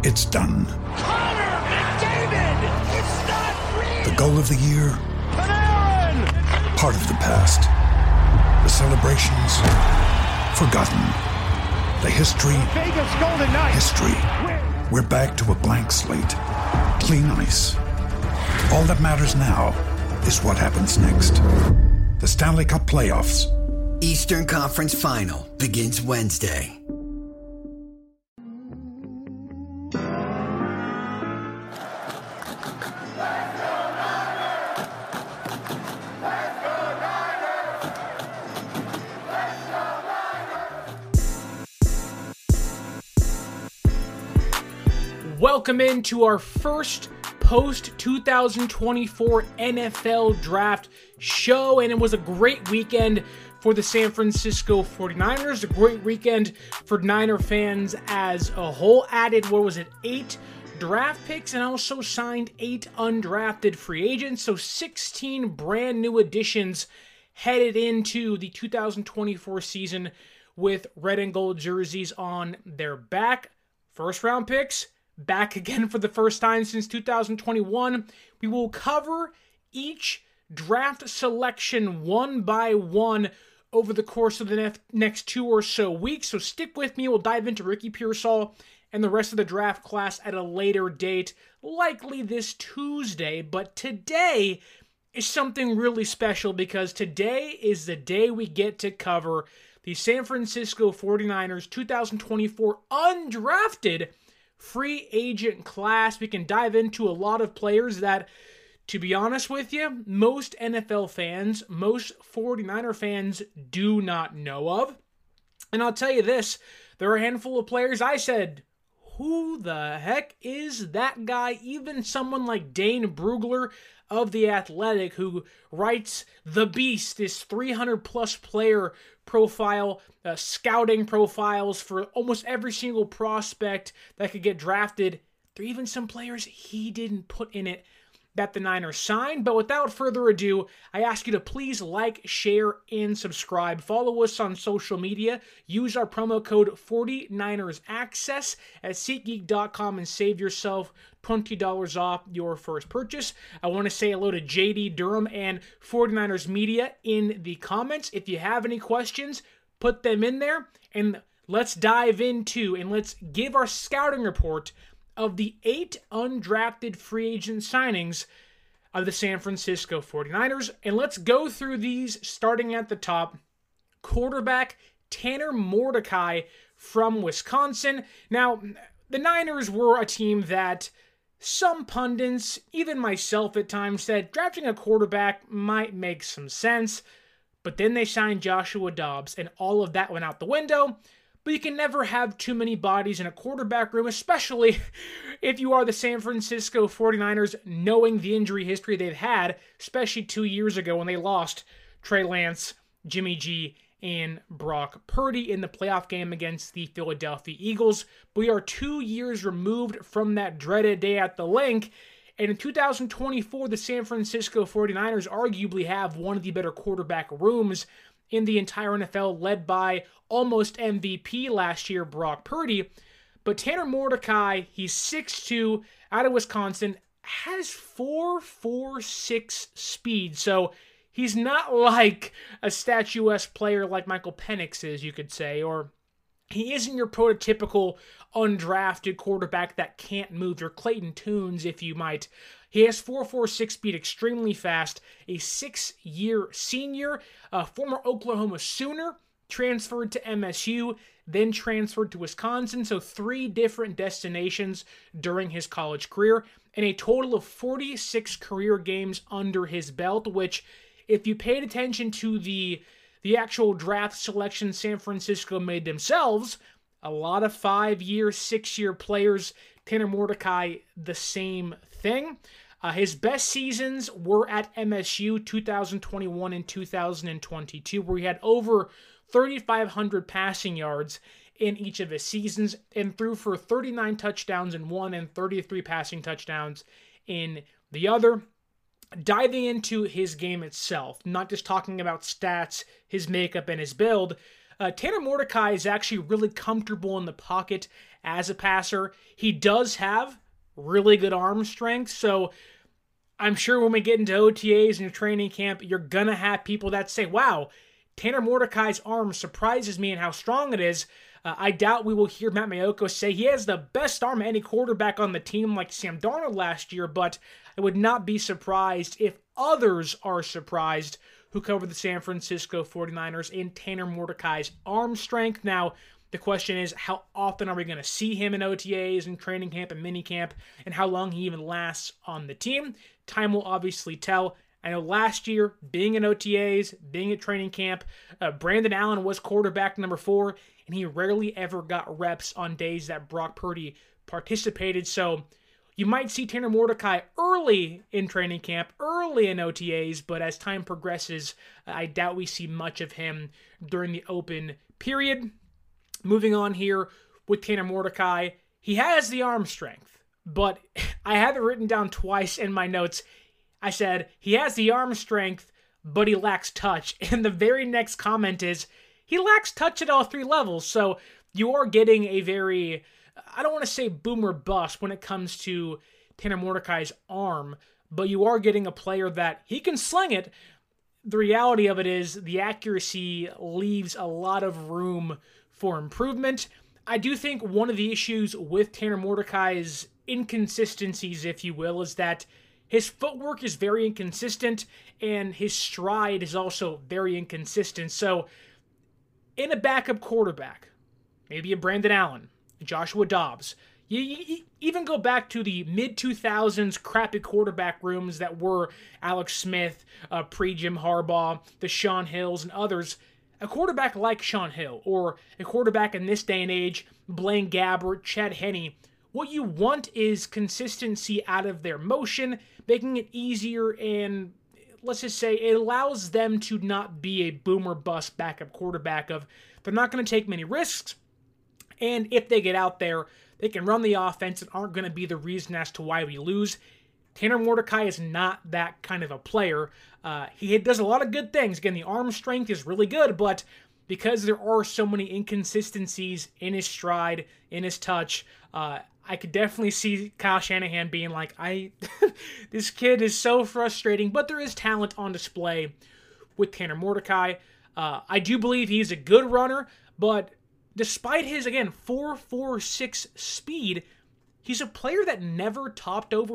It's done. Connor McDavid! It's not real! The goal of the year? Panarin! Part of the past. The celebrations? Forgotten. The history? Vegas Golden Knights! History. We're back to a blank slate. Clean ice. All that matters now is what happens next. The Stanley Cup Playoffs. Eastern Conference Final begins Wednesday. Welcome into our first post-2024 NFL Draft show, and it was a great weekend for the San Francisco 49ers, a great weekend for Niner fans as a whole. Added, 8 draft picks and also signed 8 undrafted free agents, so 16 brand new additions headed into the 2024 season with red and gold jerseys on their back. First round picks back again for the first time since 2021. We will cover each draft selection one by one over the course of the next 2 or so weeks. So stick with me. We'll dive into Ricky Pearsall and the rest of the draft class at a later date, likely this Tuesday. But today is something really special because today is the day we get to cover the San Francisco 49ers 2024 undrafted free agent class. We can dive into a lot of players that, to be honest with you, most NFL fans, most 49er fans do not know of. And I'll tell you this, there are a handful of players I said, who the heck is that guy? Even someone like Dane Brugler of The Athletic, who writes The Beast, this 300-plus player profile, scouting profiles for almost every single prospect that could get drafted. There are even some players he didn't put in it that the Niners signed. But without further ado, I ask you to please like, share, and subscribe. Follow us on social media. Use our promo code 49ersaccess at SeatGeek.com and save yourself $20 off your first purchase. I want to say hello to JD Durham and 49ers Media in the comments. If you have any questions, put them in there, and let's dive into and let's give our scouting report of the 8 undrafted free agent signings of the San Francisco 49ers. And let's go through these starting at the top. Quarterback Tanner Mordecai from Wisconsin. Now, the Niners were a team that some pundits, even myself at times, said drafting a quarterback might make some sense. But then they signed Joshua Dobbs, and all of that went out the window. But you can never have too many bodies in a quarterback room, especially if you are the San Francisco 49ers, knowing the injury history they've had, especially 2 years ago when they lost Trey Lance, Jimmy G, and Brock Purdy in the playoff game against the Philadelphia Eagles. We are 2 years removed from that dreaded day at the Link, and in 2024, the San Francisco 49ers arguably have one of the better quarterback rooms in the entire NFL, led by almost MVP last year, Brock Purdy. But Tanner Mordecai, he's 6'2", out of Wisconsin, has 4.46 speed. So he's not like a statuesque player like Michael Penix is, you could say, or he isn't your prototypical undrafted quarterback that can't move, your Clayton Tunes, if you might. He has 4.46 speed, extremely fast, a 6-year senior, a former Oklahoma Sooner, transferred to MSU, then transferred to Wisconsin, so 3 different destinations during his college career, and a total of 46 career games under his belt, which, if you paid attention to the actual draft selection San Francisco made themselves, a lot of 5-year, 6-year players. Tanner Mordecai, the same thing. His best seasons were at MSU 2021 and 2022, where he had over 3,500 passing yards in each of his seasons and threw for 39 touchdowns in one and 33 passing touchdowns in the other. Diving into his game itself, not just talking about stats, his makeup, and his build, Tanner Mordecai is actually really comfortable in the pocket as a passer. He does have really good arm strength, so I'm sure when we get into OTAs and your training camp, you're going to have people that say, wow, Tanner Mordecai's arm surprises me and how strong it is. I doubt we will hear Matt Maiocco say he has the best arm of any quarterback on the team like Sam Darnold last year, but I would not be surprised if others are surprised who cover the San Francisco 49ers in Tanner Mordecai's arm strength. Now, the question is, how often are we going to see him in OTAs and training camp and minicamp, and how long he even lasts on the team? Time will obviously tell. I know last year, being in OTAs, being at training camp, Brandon Allen was quarterback number 4, and he rarely ever got reps on days that Brock Purdy participated. So you might see Tanner Mordecai early in training camp, early in OTAs, but as time progresses, I doubt we see much of him during the open period. Moving on here with Tanner Mordecai, he has the arm strength, but I have it written down twice in my notes. I said, he has the arm strength, but he lacks touch. And the very next comment is, he lacks touch at all 3 levels. So you are getting a very, I don't want to say boom or bust when it comes to Tanner Mordecai's arm, but you are getting a player that he can sling it. The reality of it is the accuracy leaves a lot of room for improvement. I do think one of the issues with Tanner Mordecai's inconsistencies, if you will, is that his footwork is very inconsistent and his stride is also very inconsistent. So in a backup quarterback, maybe a Brandon Allen, Joshua Dobbs, you even go back to the mid-2000s crappy quarterback rooms that were Alex Smith, pre-Jim Harbaugh, the Sean Hills, and others. A quarterback like Sean Hill, or a quarterback in this day and age, Blaine Gabbert, Chad Henne, what you want is consistency out of their motion, making it easier, and let's just say it allows them to not be a boom or bust backup quarterback of they're not going to take many risks, and if they get out there, they can run the offense and aren't going to be the reason as to why we lose. Tanner Mordecai is not that kind of a player. He does a lot of good things. Again, the arm strength is really good, but because there are so many inconsistencies in his stride, in his touch, I could definitely see Kyle Shanahan being like, this kid is so frustrating, but there is talent on display with Tanner Mordecai. I do believe he's a good runner, but despite his, again, 4.46 speed, he's a player that never topped over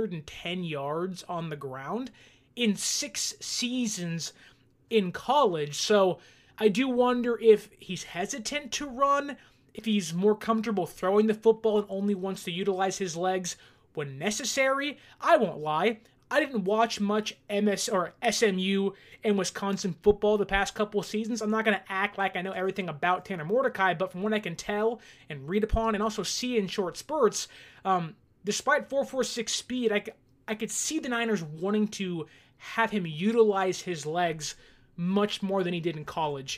310 yards on the ground in 6 seasons in college. So I do wonder if he's hesitant to run, if he's more comfortable throwing the football and only wants to utilize his legs when necessary. I won't lie, I didn't watch much SMU and Wisconsin football the past couple of seasons. I'm not going to act like I know everything about Tanner Mordecai, but from what I can tell and read upon and also see in short spurts, despite 4.46 speed, I could see the Niners wanting to have him utilize his legs much more than he did in college.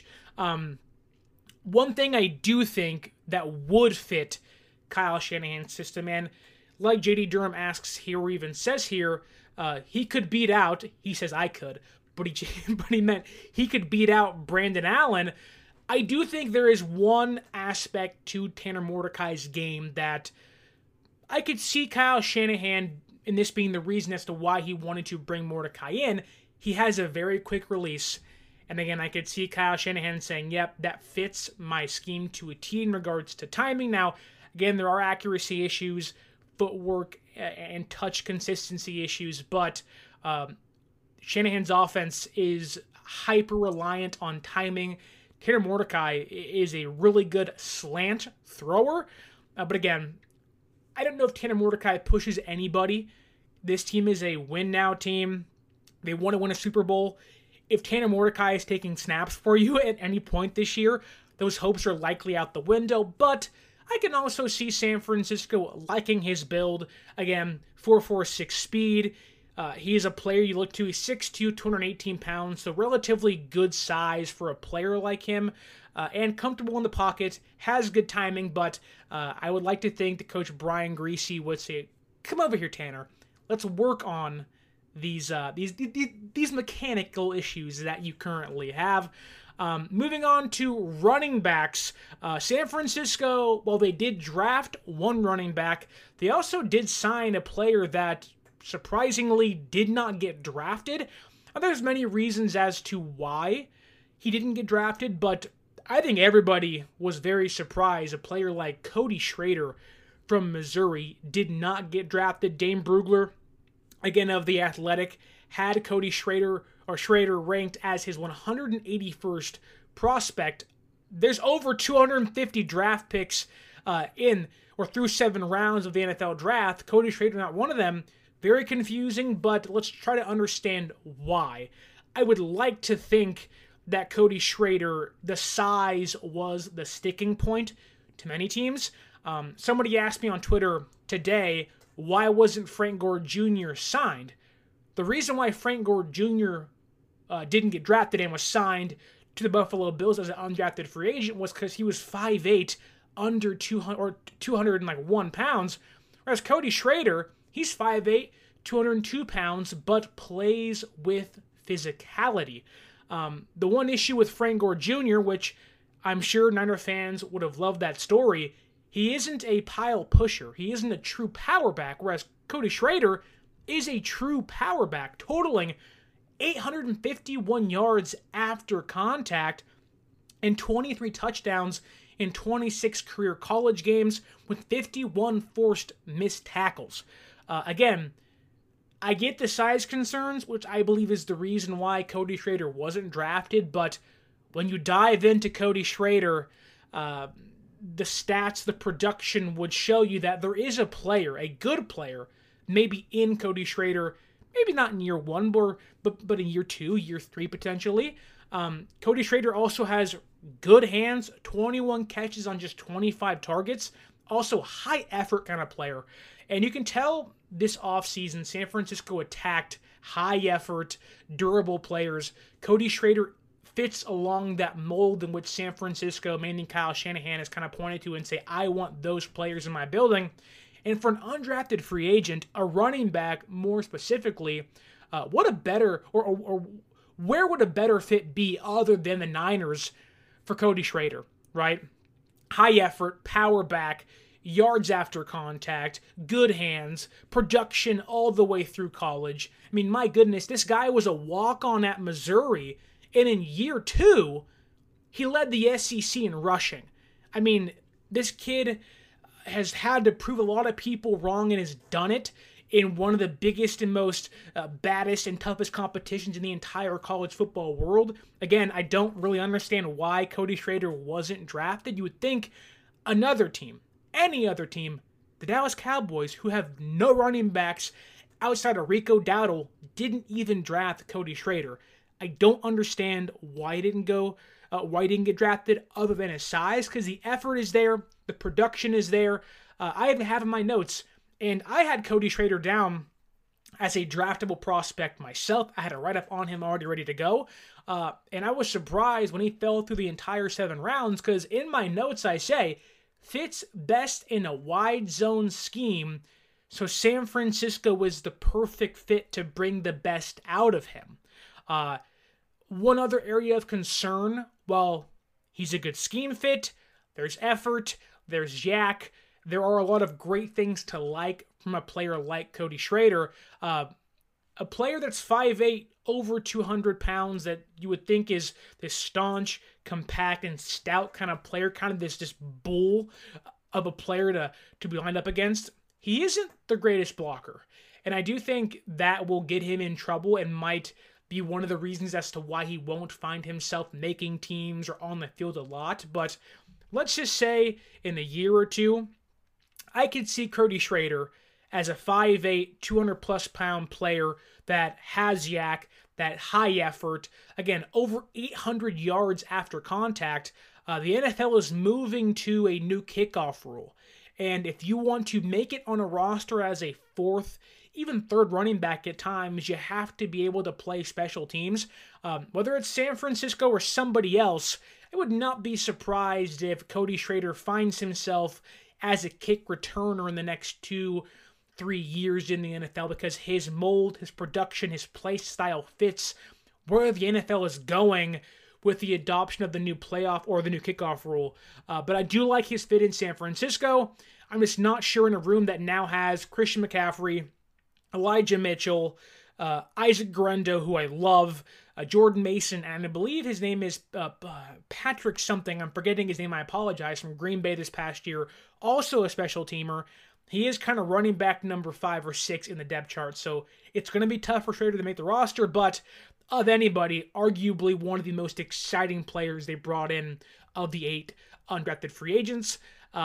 One thing I do think that would fit Kyle Shanahan's system, and like J.D. Durham asks here, or even says here, he could beat out, he says I could, but he meant he could beat out Brandon Allen. I do think there is one aspect to Tanner Mordecai's game that I could see Kyle Shanahan, and this being the reason as to why he wanted to bring Mordecai in. He has a very quick release. And again, I could see Kyle Shanahan saying, yep, that fits my scheme to a T in regards to timing. Now, again, there are accuracy issues, footwork, and touch consistency issues, but Shanahan's offense is hyper-reliant on timing. Tanner Mordecai is a really good slant thrower, but again, I don't know if Tanner Mordecai pushes anybody. This team is a win-now team. They want to win a Super Bowl. If Tanner Mordecai is taking snaps for you at any point this year, those hopes are likely out the window, but I can also see San Francisco liking his build. Again, 4.46 speed. He is a player you look to. He's 6'2", 218 pounds, so relatively good size for a player like him, and comfortable in the pocket, has good timing, but I would like to think that Coach Brian Griese would say, come over here, Tanner. Let's work on these mechanical issues that you currently have. Moving on to running backs, San Francisco, while they did draft one running back, they also did sign a player that surprisingly did not get drafted. There's many reasons as to why he didn't get drafted, but I think everybody was very surprised. A player like Cody Schrader from Missouri did not get drafted. Dane Brugler, again of The Athletic, had Cody Schrader ranked as his 181st prospect. There's over 250 draft picks through 7 rounds of the NFL draft. Cody Schrader not one of them. Very confusing, but let's try to understand why. I would like to think that Cody Schrader, the size was the sticking point to many teams. Somebody asked me on Twitter today, why wasn't Frank Gore Jr. signed? The reason why Frank Gore Jr. Didn't get drafted and was signed to the Buffalo Bills as an undrafted free agent was because he was 5'8", under 201 pounds, whereas Cody Schrader, he's 5'8", 202 pounds, but plays with physicality. The one issue with Frank Gore Jr., which I'm sure Niner fans would have loved that story, he isn't a pile pusher. He isn't a true power back, whereas Cody Schrader is a true power back, totaling 851 yards after contact and 23 touchdowns in 26 career college games with 51 forced missed tackles. Again, I get the size concerns, which I believe is the reason why Cody Schrader wasn't drafted, but when you dive into Cody Schrader, the stats, the production would show you that there is a player, a good player, maybe in Cody Schrader, maybe not in year 1, but in year 2, year 3 potentially. Cody Schrader also has good hands, 21 catches on just 25 targets, also high effort kind of player. And you can tell this offseason, San Francisco attacked high effort, durable players. Cody Schrader fits along that mold in which San Francisco, mainly Kyle Shanahan, has kind of pointed to and say, I want those players in my building. And for an undrafted free agent, a running back more specifically, what a better, or where would a better fit be other than the Niners for Cody Schrader, right? High effort, power back, yards after contact, good hands, production all the way through college. I mean, my goodness, this guy was a walk-on at Missouri, and in year 2, he led the SEC in rushing. I mean, this kid has had to prove a lot of people wrong and has done it in one of the biggest and most baddest and toughest competitions in the entire college football world. Again, I don't really understand why Cody Schrader wasn't drafted. You would think another team, any other team, the Dallas Cowboys, who have no running backs outside of Rico Dowdle, didn't even draft Cody Schrader. I don't understand why he didn't get drafted other than his size, because the effort is there, the production is there. I even have in my notes, and I had Cody Schrader down as a draftable prospect myself. I had a write-up on him already ready to go, and I was surprised when he fell through the entire 7 rounds, because in my notes I say, fits best in a wide zone scheme, so San Francisco was the perfect fit to bring the best out of him. One other area of concern, well, he's a good scheme fit, there's effort, there's yak, there are a lot of great things to like from a player like Cody Schrader. A player that's 5'8", over 200 pounds, that you would think is this staunch, compact, and stout kind of player, kind of this bull of a player to be lined up against. He isn't the greatest blocker, and I do think that will get him in trouble and might be one of the reasons as to why he won't find himself making teams or on the field a lot. But let's just say in a year or two, I could see Cody Schrader as a 5'8", 200-plus pound player that has yak, that high effort. Again, over 800 yards after contact. The NFL is moving to a new kickoff rule. And if you want to make it on a roster as a 4th, even 3rd running back at times, you have to be able to play special teams. Whether it's San Francisco or somebody else, I would not be surprised if Cody Schrader finds himself as a kick returner in the next 2-3 years in the NFL, because his mold, his production, his play style fits where the NFL is going with the adoption of the new playoff or the new kickoff rule. But I do like his fit in San Francisco. I'm just not sure in a room that now has Christian McCaffrey, Elijah Mitchell, Isaac Guerendo, who I love, Jordan Mason, and I believe his name is Patrick something. I'm forgetting his name. I apologize. From Green Bay this past year. Also a special teamer. He is kind of running back number 5 or 6 in the depth chart, so it's going to be tough for Schrader to make the roster, but of anybody, arguably one of the most exciting players they brought in of the 8 undrafted free agents.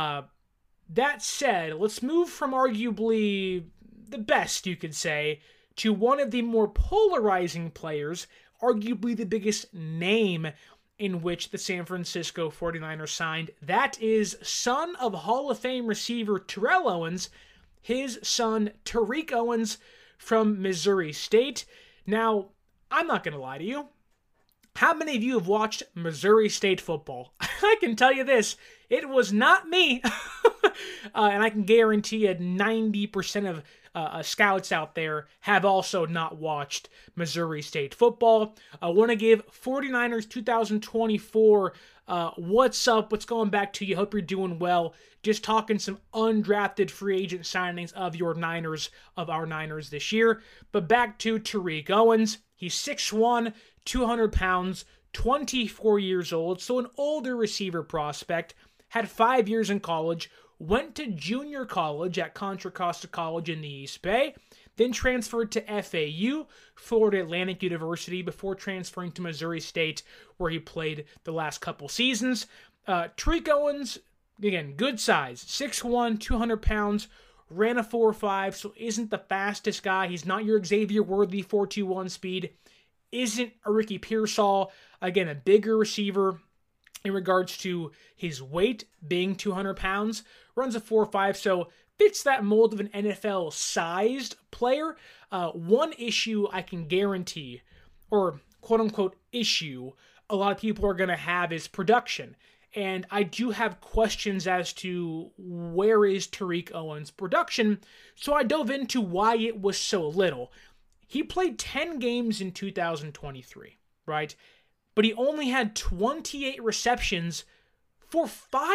That said, let's move from arguably the best, you could say, to one of the more polarizing players, arguably the biggest name in which the San Francisco 49ers signed. That is son of Hall of Fame receiver Terrell Owens, his son Tariq Owens from Missouri State. Now, I'm not going to lie to you. How many of you have watched Missouri State football? I can tell you this, it was not me. And I can guarantee you 90% of scouts out there have also not watched Missouri State football. I want to give 49ers 2024 what's up, what's going back to you. Hope you're doing well. Just talking some undrafted free agent signings of your Niners, of our Niners this year. But back to Tariq Owens. He's 6'1", 200 pounds, 24 years old, so an older receiver prospect. Had 5 years in college, went to junior college at Contra Costa College in the East Bay, then transferred to FAU, Florida Atlantic University, before transferring to Missouri State, where he played the last couple seasons. Tariq Owens, again, good size, 6'1", 200 pounds, ran a 4.5, so isn't the fastest guy. He's not your Xavier Worthy 4.21 speed. Isn't a Ricky Pearsall. Again, a bigger receiver in regards to his weight being 200 pounds. Runs a 4.5, so fits that mold of an NFL-sized player. One issue I can guarantee, or quote-unquote issue, a lot of people are going to have is production. And I do have questions as to where is Tariq Owens' production, so I dove into why it was so little. He played 10 games in 2023, right? But he only had 28 receptions for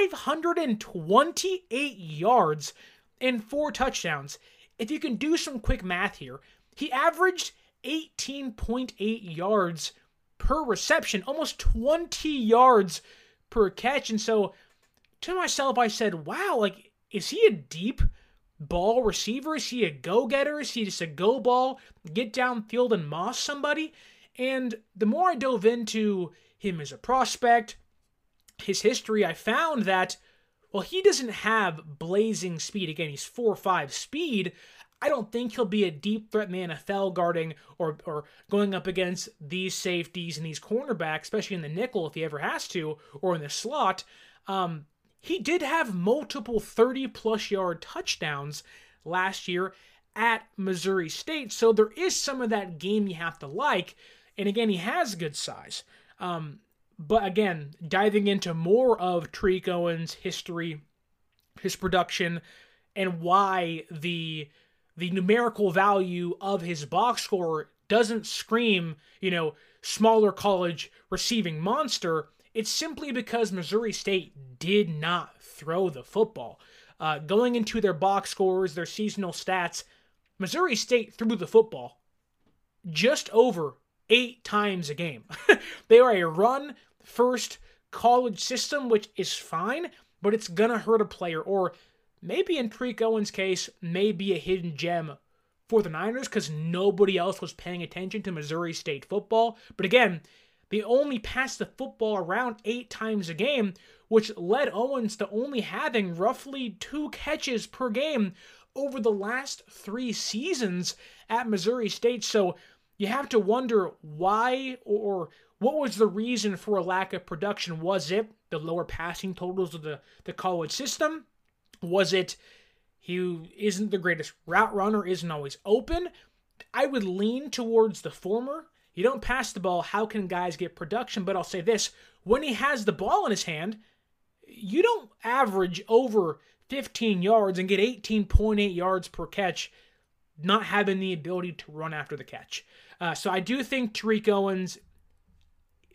528 yards and 4 touchdowns. If you can do some quick math here, he averaged 18.8 yards per reception, almost 20 yards per catch. And so to myself, I said, wow, like, is he a deep ball receiver? Is he a go-getter? Is he just a go ball, get downfield and moss somebody? And the more I dove into him as a prospect, his history, I found that, well, he doesn't have blazing speed. Again, he's 4.5 speed. I don't think he'll be a deep threat in the NFL guarding or going up against these safeties and these cornerbacks, especially in the nickel if he ever has to, or in the slot. He did have multiple 30-plus yard touchdowns last year at Missouri State, so there is some of that game you have to like. And again, he has good size. But again, diving into more of Tariq Owens' history, his production, and why the numerical value of his box score doesn't scream, smaller college receiving monster. It's simply because Missouri State did not throw the football. Going into their box scores, their seasonal stats, Missouri State threw the football just over 8 times a game. They are a run-first college system, which is fine, but it's going to hurt a player. Or maybe in Tariq Owens' case, maybe a hidden gem for the Niners because nobody else was paying attention to Missouri State football. But again, they only passed the football around 8 times a game, which led Owens to only having roughly 2 catches per game over the last 3 seasons at Missouri State. So you have to wonder why or what was the reason for a lack of production. Was it the lower passing totals of the college system? Was it he isn't the greatest route runner, isn't always open? I would lean towards the former. You don't pass the ball, how can guys get production? But I'll say this, when he has the ball in his hand, you don't average over 15 yards and get 18.8 yards per catch not having the ability to run after the catch. So I do think Tariq Owens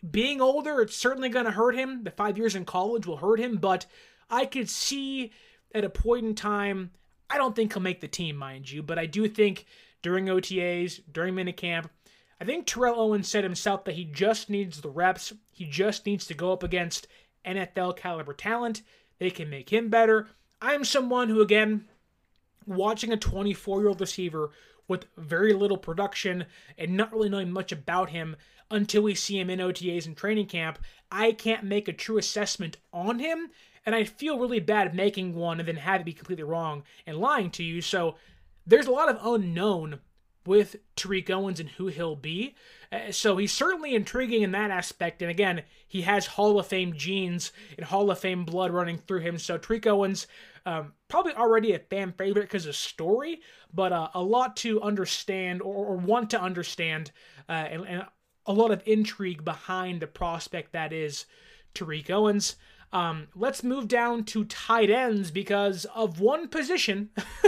being older, it's certainly going to hurt him. The 5 years in college will hurt him, but I could see at a point in time, I don't think he'll make the team, mind you, but I do think during OTAs, during minicamp, I think Terrell Owens said himself that he just needs the reps. He just needs to go up against NFL caliber talent. They can make him better. I'm someone who, again, watching a 24-year-old receiver with very little production and not really knowing much about him until we see him in OTAs and training camp, I can't make a true assessment on him, and I feel really bad making one and then have it be completely wrong and lying to you. So there's a lot of unknown with Tariq Owens and who he'll be. So he's certainly intriguing in that aspect. And again, he has Hall of Fame genes and Hall of Fame blood running through him. So Tariq Owens, probably already a fan favorite because of story, but a lot to understand or want to understand, and a lot of intrigue behind the prospect that is Tariq Owens. Let's move down to tight ends because of one position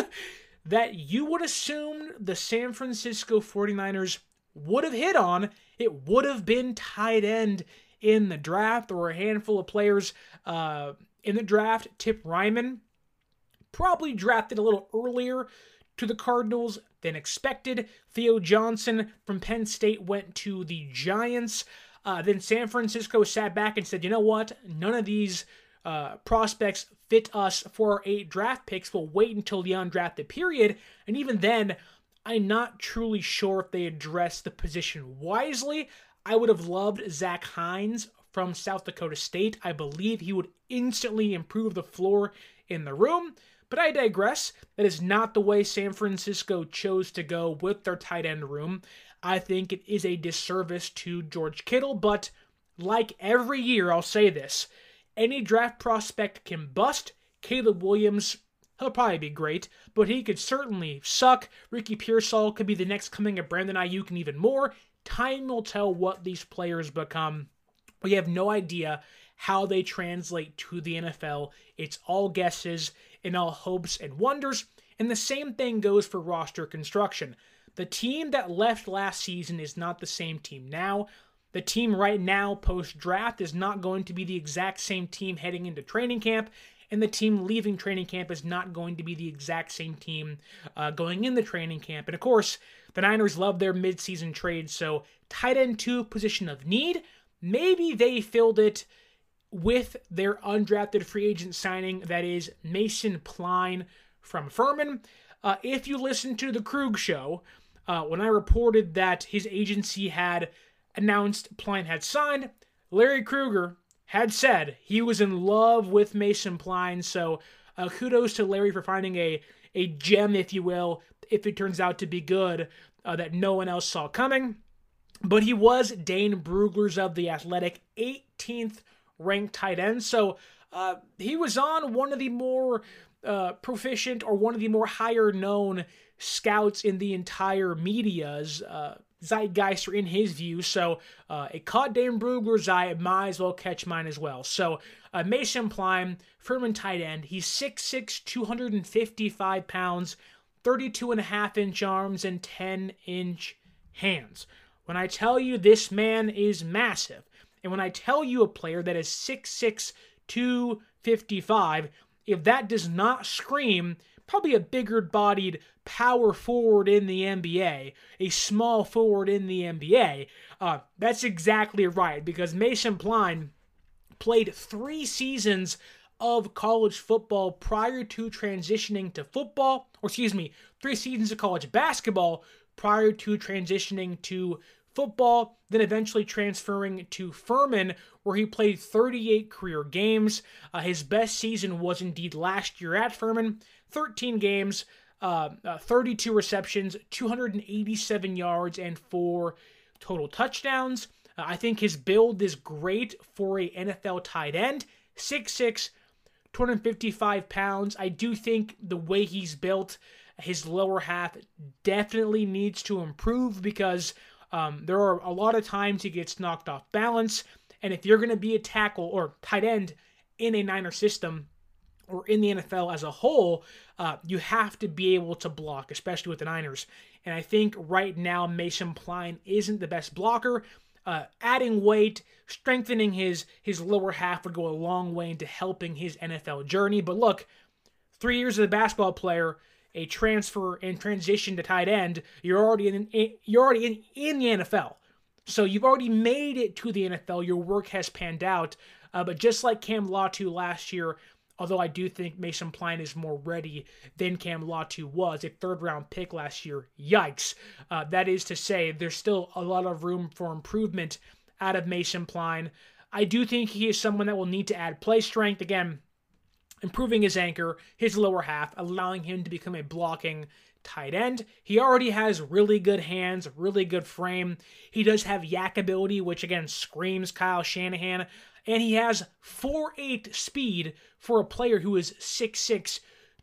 that you would assume the San Francisco 49ers would have hit on. It would have been tight end in the draft. There were a handful of players in the draft. Tip Ryman probably drafted a little earlier to the Cardinals than expected. Theo Johnson from Penn State went to the Giants. Then San Francisco sat back and said, you know what? None of these prospects fit us for our 8 draft picks. We'll wait until the undrafted period. And even then, I'm not truly sure if they addressed the position wisely. I would have loved Zach Hines from South Dakota State. I believe he would instantly improve the floor in the room. But I digress. That is not the way San Francisco chose to go with their tight end room. I think it is a disservice to George Kittle, but like every year, I'll say this. Any draft prospect can bust. Caleb Williams, he'll probably be great, but he could certainly suck. Ricky Pearsall could be the next coming of Brandon Ayuk and even more. Time will tell what these players become. We have no idea how they translate to the NFL. It's all guesses and all hopes and wonders. And the same thing goes for roster construction. The team that left last season is not the same team now. The team right now, post-draft, is not going to be the exact same team heading into training camp, and the team leaving training camp is not going to be the exact same team going into training camp. And of course, the Niners love their midseason trades, so tight end 2, position of need. Maybe they filled it with their undrafted free agent signing, that is Mason Pline from Furman. If you listen to the Krug show, when I reported that his agency had announced Pline had signed, Larry Krueger had said he was in love with Mason Pline, so kudos to Larry for finding a gem, if you will, if it turns out to be good, that no one else saw coming. But he was Dane Brugler's of The Athletic 18th ranked tight end, so he was on one of the more proficient or one of the more higher known scouts in the entire media's zeitgeist, or in his view. So it caught Dane Brugler's eye. It might as well catch mine as well. So Mason Pline, Furman tight end. He's 6'6", 255 pounds, 32.5-inch arms, and 10-inch hands. When I tell you this man is massive, and when I tell you a player that is 6'6", 255, if that does not scream probably a bigger-bodied power forward in the NBA, a small forward in the NBA, that's exactly right, because Mason Pline played 3 seasons of college football prior to transitioning to football, 3 seasons of college basketball prior to transitioning to football, then eventually transferring to Furman, where he played 38 career games. His best season was indeed last year at Furman, 13 games, 32 receptions, 287 yards, and 4 total touchdowns. I think his build is great for a NFL tight end. 6'6", 255 pounds. I do think the way he's built, his lower half definitely needs to improve, because there are a lot of times he gets knocked off balance. And if you're going to be a tackle or tight end in a Niner system or in the NFL as a whole, you have to be able to block, especially with the Niners. And I think right now Mason Pline isn't the best blocker. adding weight, strengthening his lower half would go a long way into helping his NFL journey. But look, 3 years as a basketball player, a transfer and transition to tight end, you're already in the NFL. So you've already made it to the NFL. Your work has panned out. But just like Cam Latu last year, although I do think Mason Pline is more ready than Cam Latu was, a third-round pick last year, yikes. That is to say, there's still a lot of room for improvement out of Mason Pline. I do think he is someone that will need to add play strength. Again, improving his anchor, his lower half, allowing him to become a blocking tight end. He already has really good hands, really good frame. He does have yak ability, which again screams Kyle Shanahan. And he has 4.8 speed for a player who is 6'6",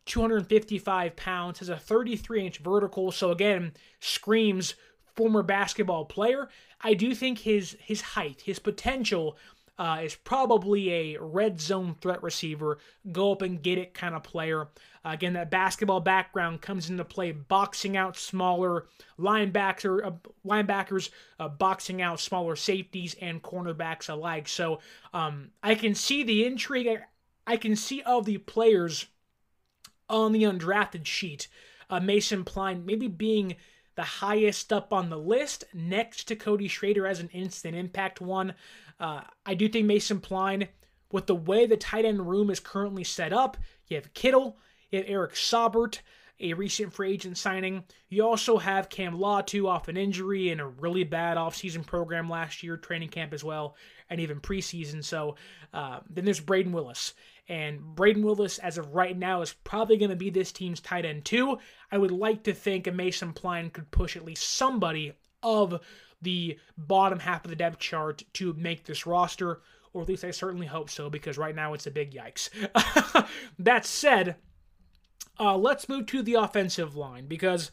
255 pounds, has a 33-inch vertical. So again, screams former basketball player. I do think his height, his potential is probably a red zone threat receiver, go up and get it kind of player. Again, that basketball background comes into play, boxing out smaller linebackers, boxing out smaller safeties and cornerbacks alike. So I can see the intrigue. I can see all the players on the undrafted sheet. Mason Pline maybe being the highest up on the list, next to Cody Schrader as an instant impact one. I do think Mason Pline, with the way the tight end room is currently set up, you have Kittle, you have Eric Saubert, a recent free agent signing. You also have Cam Latu off an injury and a really bad offseason program last year, training camp as well, and even preseason. So then there's Braden Willis. And Braden Willis, as of right now, is probably going to be this team's tight end too. I would like to think a Mason Pline could push at least somebody of the bottom half of the depth chart to make this roster, or at least I certainly hope so, because right now it's a big yikes. That said, let's move to the offensive line, because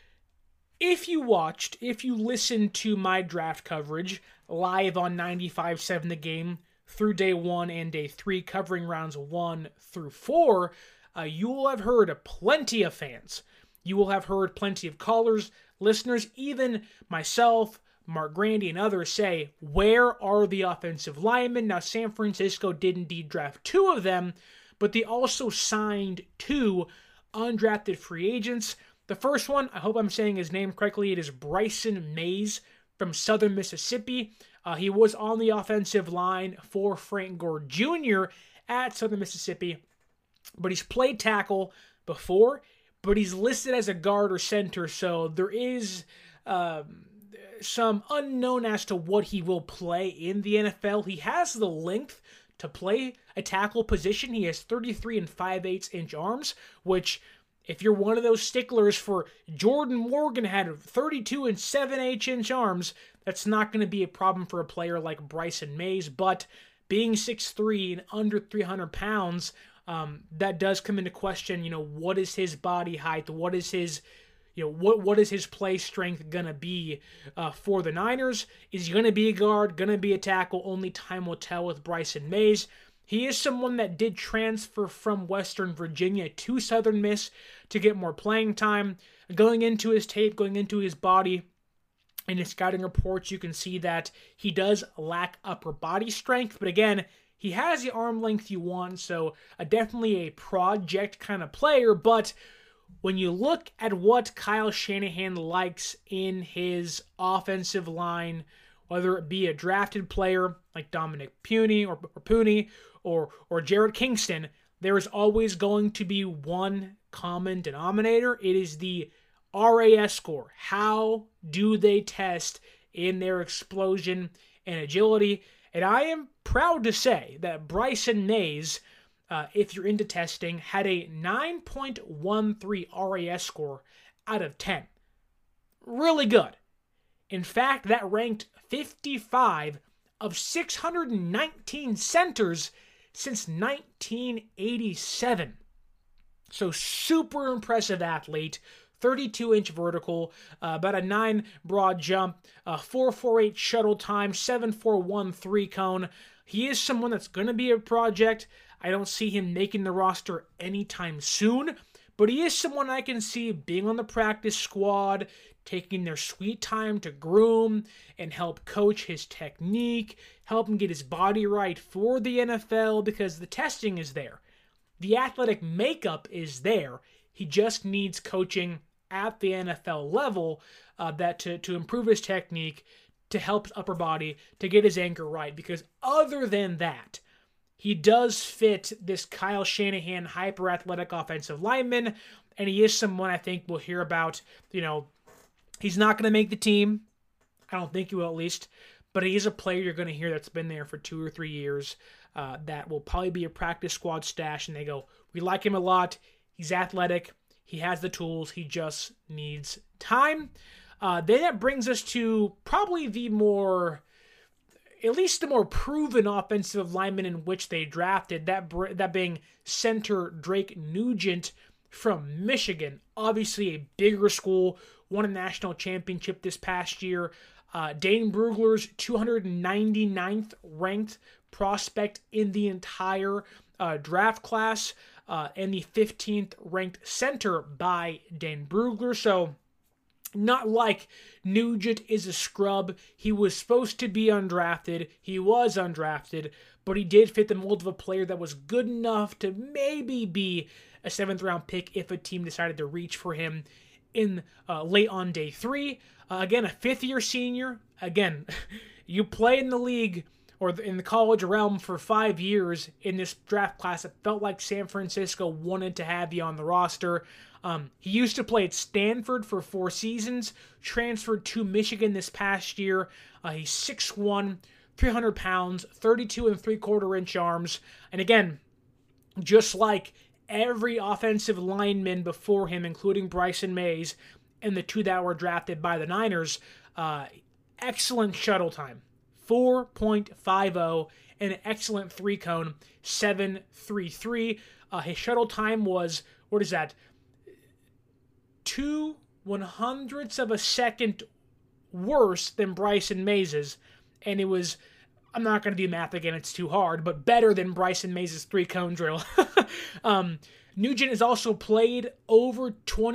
if you listened to my draft coverage live on 95.7 The Game through day 1 and day 3, covering rounds 1 through 4, you will have heard plenty of fans. You will have heard plenty of callers, listeners, even myself, Mark Grandy, and others say, where are the offensive linemen? Now, San Francisco did indeed draft 2 of them, but they also signed 2 undrafted free agents. The first one, I hope I'm saying his name correctly, it is Bryson Mays from Southern Mississippi. He was on the offensive line for Frank Gore Jr. at Southern Mississippi, but he's played tackle before, but he's listed as a guard or center, so there is some unknown as to what he will play in the NFL. He has the length to play a tackle position. He has 33 and 5/8 inch arms, which, if you're one of those sticklers for Jordan Morgan had 32 and 7/8 inch arms, that's not going to be a problem for a player like Bryson Mays. But being 6'3" and under 300 pounds, that does come into question. What is his body height? What is his what is his play strength going to be for the Niners? Is he going to be a guard, going to be a tackle? Only time will tell with Bryson Mays. He is someone that did transfer from Western Virginia to Southern Miss to get more playing time. Going into his tape, going into his body, in his scouting reports, you can see that he does lack upper body strength. But again, he has the arm length you want, so definitely a project kind of player. But when you look at what Kyle Shanahan likes in his offensive line, whether it be a drafted player like Dominic Puni or Jared Kingston, there is always going to be one common denominator. It is the RAS score. How do they test in their explosion and agility? And I am proud to say that Bryson Mays, if you're into testing, had a 9.13 RAS score out of 10. Really good. In fact, that ranked 55 of 619 centers since 1987. So super impressive athlete. 32-inch vertical, about a 9 broad jump, 4.48 shuttle time, 7.413 cone. He is someone that's going to be a project. I don't see him making the roster anytime soon, but he is someone I can see being on the practice squad, taking their sweet time to groom and help coach his technique, help him get his body right for the NFL, because the testing is there. The athletic makeup is there. He just needs coaching at the NFL level to improve his technique, to help his upper body, to get his anchor right. Because other than that, he does fit this Kyle Shanahan hyper-athletic offensive lineman, and he is someone I think we'll hear about. He's not going to make the team. I don't think he will, at least. But he is a player you're going to hear that's been there for 2 or 3 years that will probably be a practice squad stash, and they go, we like him a lot. He's athletic. He has the tools. He just needs time. Then that brings us to probably at least the more proven offensive lineman in which they drafted, that being center Drake Nugent from Michigan. Obviously a bigger school, won a national championship this past year. Dane Brugler's 299th ranked prospect in the entire draft class, and the 15th ranked center by Dane Brugler. So not like Nugent is a scrub. He was supposed to be undrafted. He was undrafted, but he did fit the mold of a player that was good enough to maybe be a 7th round pick if a team decided to reach for him in late on day 3. Again, a 5th-year senior. Again, you play in the league or in the college realm for 5 years in this draft class. It felt like San Francisco wanted to have you on the roster. He used to play at Stanford for 4 seasons, transferred to Michigan this past year. He's 6'1", 300 pounds, 32 3/4-inch arms. And again, just like every offensive lineman before him, including Bryson Mays and the 2 that were drafted by the Niners, excellent shuttle time, 4.50, and an excellent 3-cone, 7.33. His shuttle time was, 2/100ths of a second worse than Bryson Mays's, and it was, I'm not going to do math again, it's too hard, but better than Bryson Mays's 3-cone drill. Nugent has also played over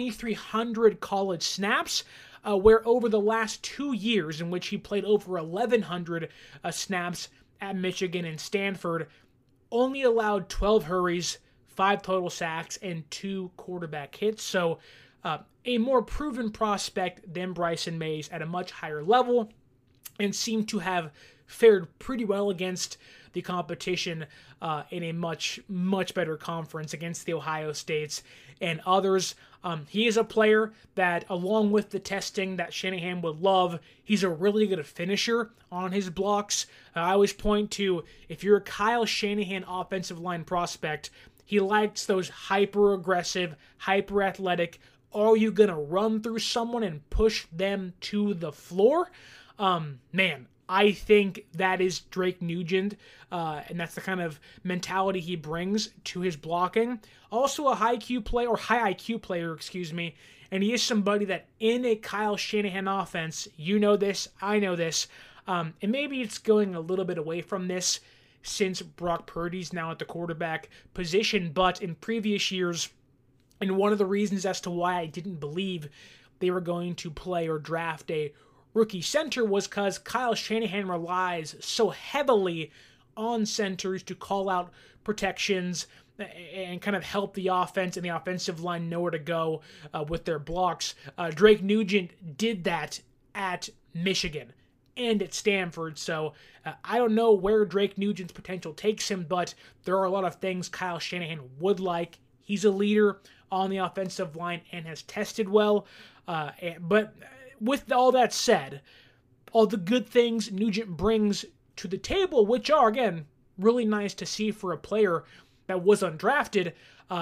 2,300 college snaps, where over the last 2 years, in which he played over 1,100 snaps at Michigan and Stanford, only allowed 12 hurries, 5 total sacks, and 2 quarterback hits. So a more proven prospect than Bryson Mays at a much higher level, and seemed to have fared pretty well against the competition in a much, much better conference against the Ohio States and others. He is a player that, along with the testing that Shanahan would love, he's a really good finisher on his blocks. I always point to, if you're a Kyle Shanahan offensive line prospect, he likes those hyper-aggressive, hyper-athletic, are you going to run through someone and push them to the floor? Man, I think that is Drake Nugent, and that's the kind of mentality he brings to his blocking. Also a high IQ player, and he is somebody that in a Kyle Shanahan offense, you know this, I know this, and maybe it's going a little bit away from this since Brock Purdy's now at the quarterback position, but in previous years, and one of the reasons as to why I didn't believe they were going to play or draft a rookie center was because Kyle Shanahan relies so heavily on centers to call out protections and kind of help the offense and the offensive line know where to go with their blocks. Drake Nugent did that at Michigan and at Stanford, so I don't know where Drake Nugent's potential takes him, but there are a lot of things Kyle Shanahan would like. He's a leader on the offensive line and has tested well, but with all that said, all the good things Nugent brings to the table, which are, again, really nice to see for a player that was undrafted,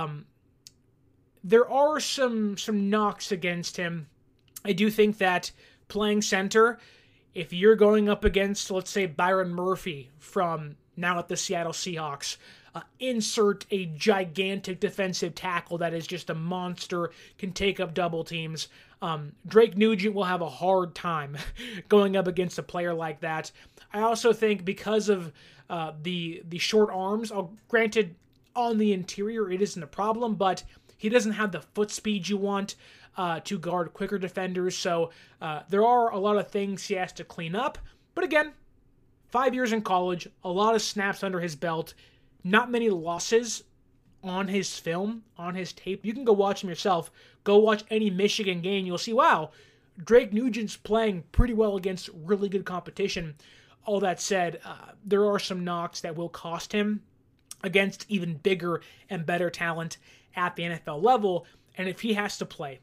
there are some knocks against him. I do think that playing center, if you're going up against, let's say, Byron Murphy from now at the Seattle Seahawks, insert a gigantic defensive tackle that is just a monster, can take up double teams, Drake Nugent will have a hard time going up against a player like that. I also think because of the short arms, granted on the interior it isn't a problem, but He doesn't have the foot speed you want to guard quicker defenders, so there are a lot of things he has to clean up. But again, 5 years in college, a lot of snaps under his belt, not many losses on his film, on his tape. You can go watch him yourself. Go watch any Michigan game. You'll see, wow, Drake Nugent's playing pretty well against really good competition. All that said, there are some knocks that will cost him against even bigger and better talent at the NFL level. And if he has to play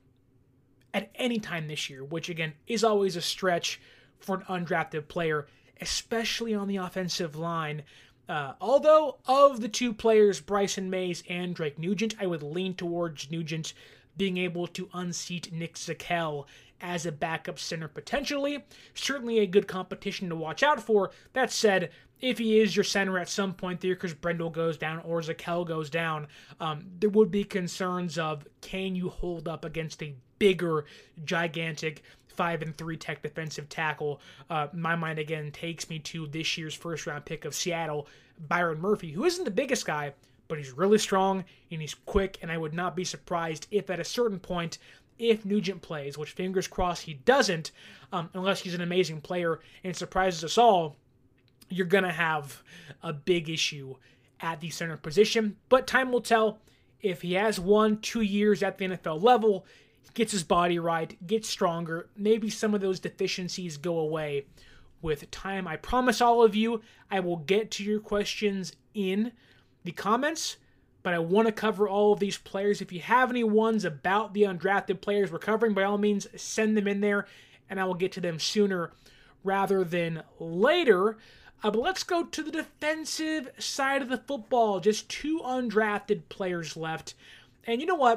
at any time this year, which again is always a stretch for an undrafted player, especially on the offensive line, although of the two players, Bryson Mays and Drake Nugent, I would lean towards Nugent being able to unseat Nick Zakelj as a backup center potentially. Certainly a good competition to watch out for. That said, if he is your center at some point there because Brendel goes down or Zakelj goes down, there would be concerns of, can you hold up against a bigger, gigantic 5-3 tech defensive tackle? My mind again takes me to this year's first round pick of Seattle, Byron Murphy, who isn't the biggest guy, but he's really strong and he's quick, and I would not be surprised if at a certain point, if Nugent plays, which fingers crossed he doesn't, unless he's an amazing player and surprises us all, you're going to have a big issue at the center position. But time will tell. If he has 1-2 years at the NFL level, gets his body right, gets stronger, maybe some of those deficiencies go away with time. I promise all of you I will get to your questions in the comments, but I want to cover all of these players. If you have any ones about the undrafted players we're covering, by all means, send them in there, and I will get to them sooner rather than later. But let's go to the defensive side of the football. Just 2 undrafted players left. And you know what?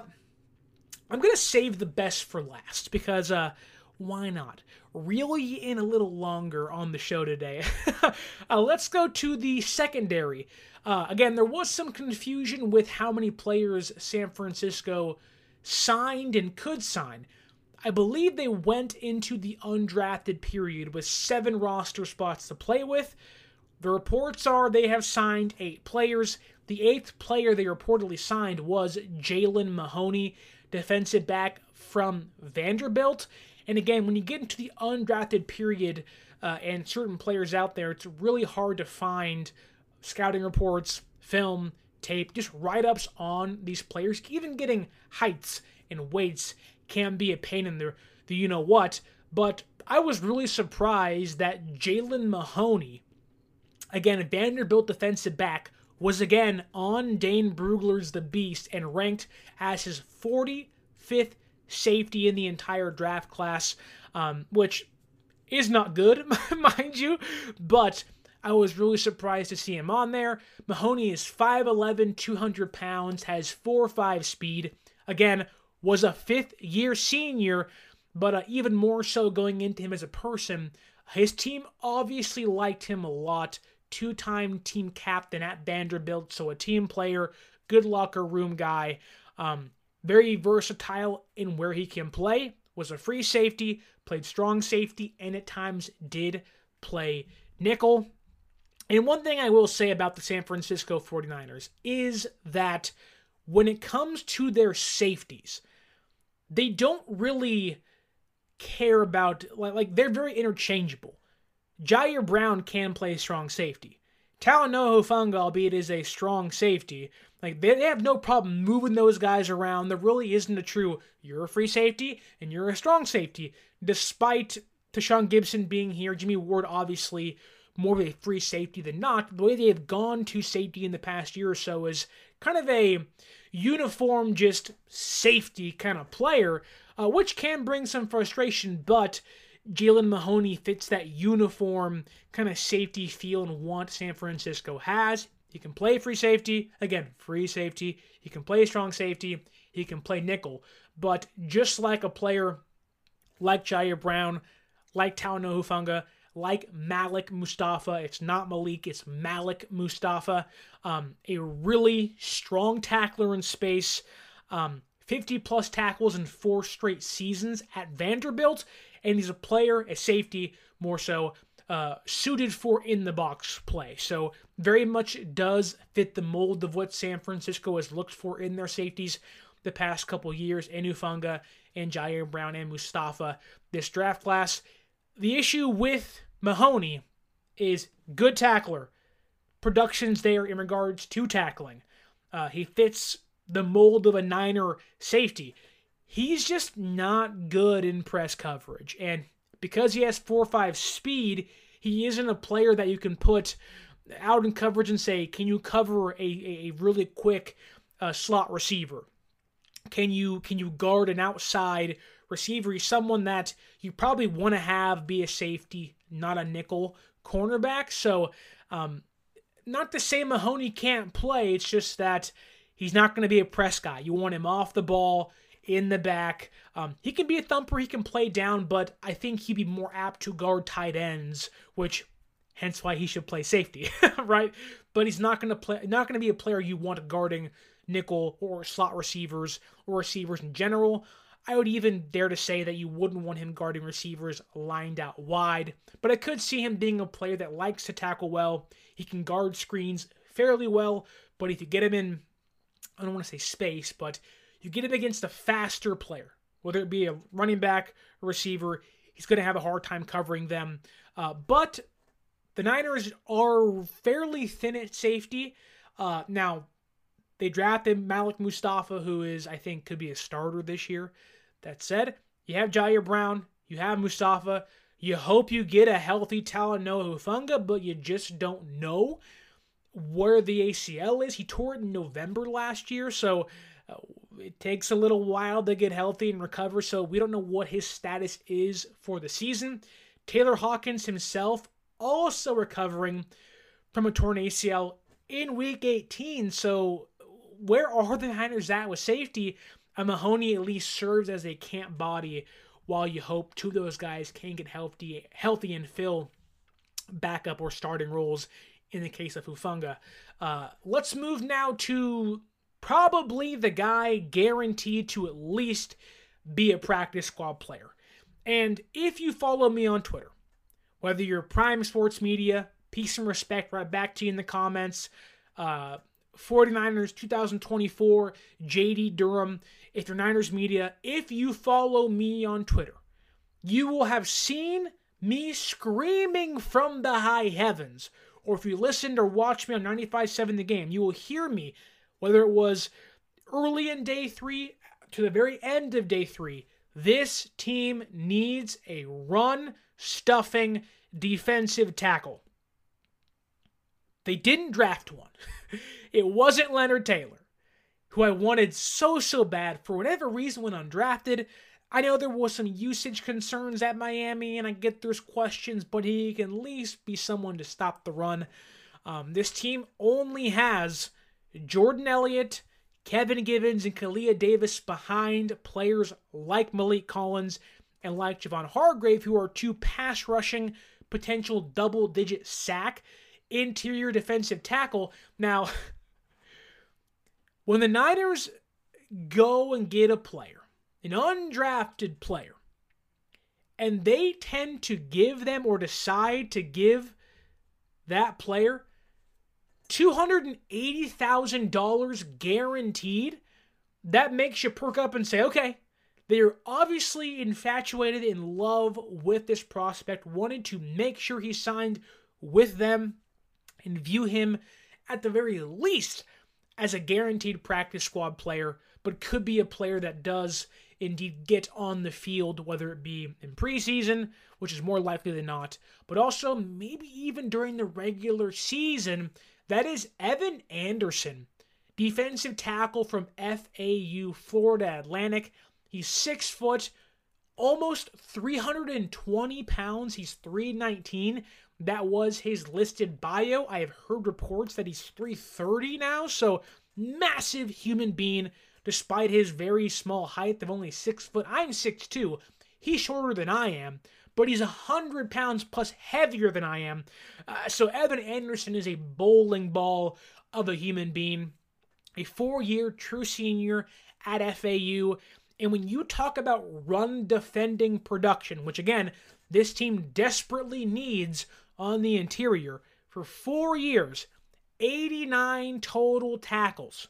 I'm going to save the best for last because why not? Reel you in a little longer on the show today. Let's go to the secondary. Again, there was some confusion with how many players San Francisco signed and could sign. I believe they went into the undrafted period with 7 roster spots to play with. The reports are they have signed 8 players. The 8th player they reportedly signed was Jalen Mahoney, defensive back from Vanderbilt. And again, when you get into the undrafted period and certain players out there, it's really hard to find scouting reports, film, tape, just write-ups on these players. Even getting heights and weights can be a pain in the you-know-what. But I was really surprised that Jalen Mahoney, again, a Vanderbilt defensive back, was again on Dane Brugler's The Beast and ranked as his 45th safety in the entire draft class, which is not good, mind you, but I was really surprised to see him on there. Mahoney is 5'11", 200 pounds, has 4.5 speed. Again, was a 5th-year senior, but even more so going into him as a person. His team obviously liked him a lot. 2-time team captain at Vanderbilt, so a team player, good locker room guy, very versatile in where he can play, was a free safety, played strong safety, and at times did play nickel. And one thing I will say about the San Francisco 49ers is that when it comes to their safeties, they don't really care about, like they're very interchangeable. Jair Brown can play strong safety. Talanoa Hufanga, albeit is a strong safety, like they have no problem moving those guys around. There really isn't a true, you're a free safety and you're a strong safety. Despite Tashaun Gibson being here, Jimmy Ward obviously more of a free safety than not. The way they have gone to safety in the past year or so is kind of a uniform, just safety kind of player, which can bring some frustration, but Jalen Mahoney fits that uniform kind of safety feel and want San Francisco has. He can play free safety. Again, free safety. He can play strong safety. He can play nickel. But just like a player like Jair Brown, like Talanoa Hufanga, like Malik Mustafa, it's not Malik, it's Malik Mustafa, a really strong tackler in space, 50-plus tackles in 4 straight seasons at Vanderbilt, and he's a player, a safety, more so, suited for in-the-box play. So very much does fit the mold of what San Francisco has looked for in their safeties. the past couple years in Hufanga and Jair Brown and Mustafa this draft class. The issue with Mahoney is good tackler. Production's there in regards to tackling. He fits the mold of a Niner safety. He's just not good in press coverage. And because he has 4.5 speed, he isn't a player that you can put out in coverage and say, can you cover a really quick slot receiver? Can you guard an outside receiver? He's someone that you probably want to have be a safety, not a nickel cornerback. So, not to say Mahoney can't play, it's just that he's not going to be a press guy. You want him off the ball, in the back. He can be a thumper, he can play down, but I think he'd be more apt to guard tight ends, which hence why he should play safety, right? But he's not going to be a player you want guarding nickel or slot receivers or receivers in general. I would even dare to say that you wouldn't want him guarding receivers lined out wide, but I could see him being a player that likes to tackle well. He can guard screens fairly well, but if you get him in, I don't want to say space, but you get him against a faster player, whether it be a running back or receiver, he's going to have a hard time covering them. But the Niners are fairly thin at safety. Now, they drafted Malik Mustafa, who I think could be a starter this year. That said, you have Jair Brown, you have Mustafa. You hope you get a healthy Talanoa Hufanga, but you just don't know where the ACL is. He tore it in November last year, so it takes a little while to get healthy and recover, so we don't know what his status is for the season. Taylor Hawkins himself also recovering from a torn ACL in Week 18, so where are the Niners at with safety? Mahoney at least serves as a camp body while you hope two of those guys can get healthy and fill backup or starting roles in the case of Hufanga. Let's move now to probably the guy guaranteed to at least be a practice squad player. And if you follow me on Twitter, whether you're Prime Sports Media, peace and respect right back to you in the comments, 49ers 2024, JD Durham, if you're Niners Media, if you follow me on Twitter, you will have seen me screaming from the high heavens. Or if you listened or watched me on 95.7 The Game, you will hear me, whether it was early in day 3 to the very end of day 3, this team needs a run-stuffing defensive tackle. They didn't draft one. It wasn't Leonard Taylor, who I wanted so bad for whatever reason when undrafted. I know there was some usage concerns at Miami, and I get there's questions, but he can at least be someone to stop the run. This team only has Jordan Elliott, Kevin Givens, and Kalia Davis behind players like Malik Collins and like Javon Hargrave, who are two pass-rushing, potential double-digit sack interior defensive tackle. Now, when the Niners go and get a player, an undrafted player, and they tend to give them or decide to give that player $280,000 guaranteed, that makes you perk up and say, okay, they're obviously infatuated, in love with this prospect, wanted to make sure he signed with them and view him at the very least as a guaranteed practice squad player, but could be a player that does indeed get on the field, whether it be in preseason, which is more likely than not, but also maybe even during the regular season. That is Evan Anderson, defensive tackle from FAU, Florida Atlantic. He's 6 foot, almost 320 pounds. He's 319. That was his listed bio. I have heard reports that he's 330 now, so massive human being, despite his very small height of only 6 foot. I'm 6'2". He's shorter than I am, but he's 100 pounds plus heavier than I am. So Evan Anderson is a bowling ball of a human being, a 4-year true senior at FAU. And when you talk about run defending production, which again, this team desperately needs on the interior, for 4 years, 89 total tackles.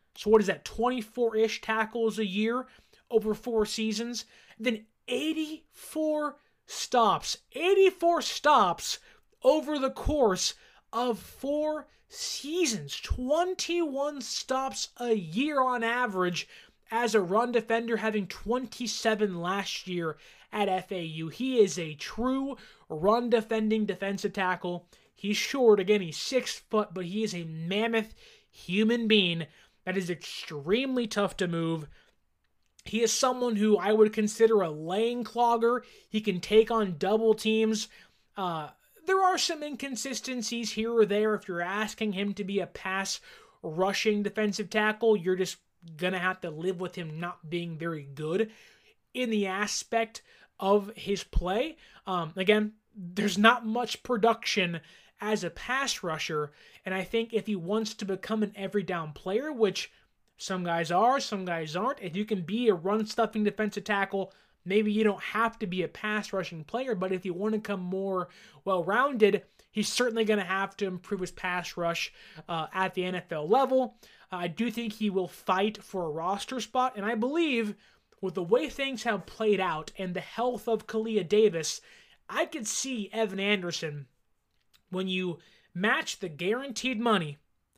So what is that, 24-ish tackles a year over 4 seasons? Then 84 stops. 84 stops over the course of 4 seasons. 21 stops a year on average as a run defender, having 27 last year at FAU. He is a true run defending defensive tackle. He's short. Again, he's 6 foot, but he is a mammoth human being that is extremely tough to move. He is someone who I would consider a lane clogger. He can take on double teams. There are some inconsistencies here or there. If you're asking him to be a pass rushing defensive tackle, you're just going to have to live with him not being very good in the aspect of his play. Again, there's not much production as a pass rusher, and I think if he wants to become an every down player, which some guys are, some guys aren't, if you can be a run-stuffing defensive tackle, maybe you don't have to be a pass-rushing player, but if you want to become more well-rounded, he's certainly going to have to improve his pass rush at the NFL level. I do think he will fight for a roster spot, and I believe with the way things have played out and the health of Kalia Davis, I could see Evan Anderson, when you match the guaranteed money,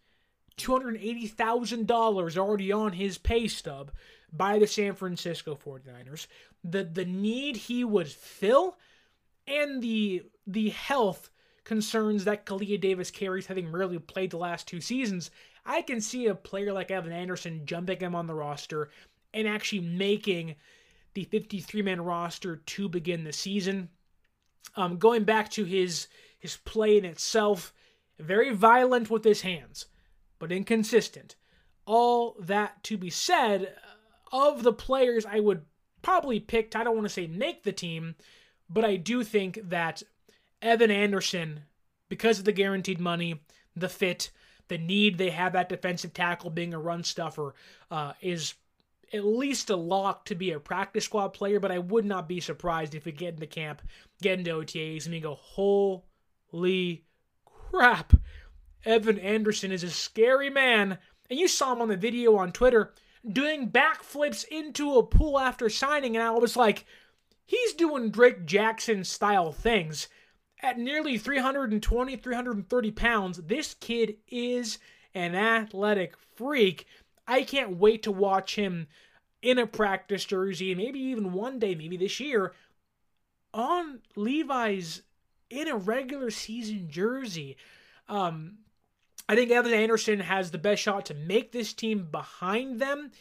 $280,000 already on his pay stub by the San Francisco 49ers, the need he would fill, and the health concerns that Kalia Davis carries, having rarely played the last 2 seasons, I can see a player like Evan Anderson jumping him on the roster and actually making the 53-man roster to begin the season. Going back to his play in itself, very violent with his hands, but inconsistent. All that to be said, of the players I would probably pick, I don't want to say make the team, but I do think that Evan Anderson, because of the guaranteed money, the fit, the need they have at defensive tackle being a run stuffer, is at least a lock to be a practice squad player, but I would not be surprised if we get into camp, get into OTAs, and you go, holy crap, Evan Anderson is a scary man. And you saw him on the video on Twitter doing backflips into a pool after signing, and I was like, he's doing Drake Jackson style things. At nearly 320, 330 pounds, this kid is an athletic freak. I can't wait to watch him in a practice jersey, maybe even one day, maybe this year, on Levi's in a regular season jersey. I think Evan Anderson has the best shot to make this team behind him,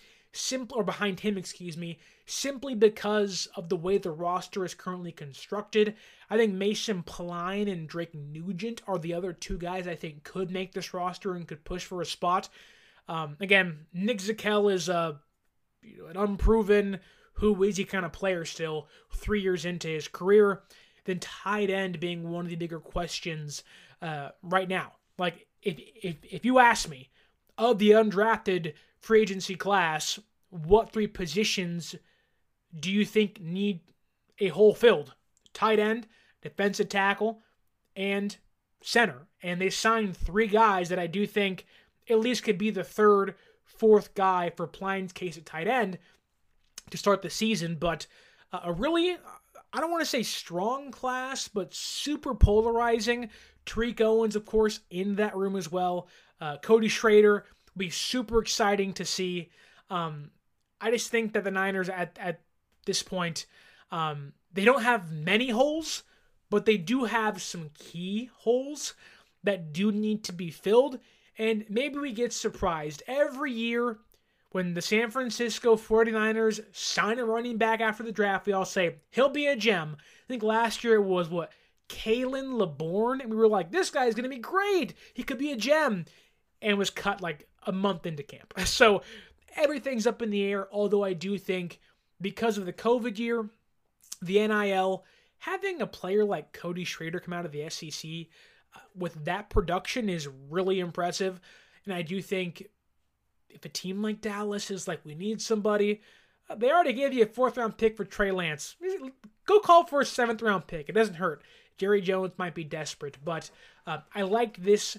simply because of the way the roster is currently constructed. I think Mason Pline and Drake Nugent are the other 2 guys I think could make this roster and could push for a spot. Again, Nick Zakelj is an unproven, who is he kind of player still, 3 years into his career. Then tight end being one of the bigger questions right now. Like, if you ask me, of the undrafted free agency class, what 3 positions do you think need a hole filled? Tight end, defensive tackle, and center. And they signed 3 guys that I do think at least could be the 3rd, 4th guy for Pline's case at tight end to start the season. But a really, I don't want to say strong class, but super polarizing. Tariq Owens, of course, in that room as well. Cody Schrader will be super exciting to see. I just think that the Niners at this point, they don't have many holes, but they do have some key holes that do need to be filled. And maybe we get surprised every year when the San Francisco 49ers sign a running back after the draft. We all say, he'll be a gem. I think last year it was, Kalen LeBourne? And we were like, this guy's going to be great. He could be a gem. And was cut like a month into camp. So everything's up in the air, although I do think because of the COVID year, the NIL, having a player like Cody Schrader come out of the SEC with that production is really impressive. And I do think if a team like Dallas is like, we need somebody, they already gave you a 4th-round pick for Trey Lance. Go call for a 7th-round pick. It doesn't hurt. Jerry Jones might be desperate, but I like this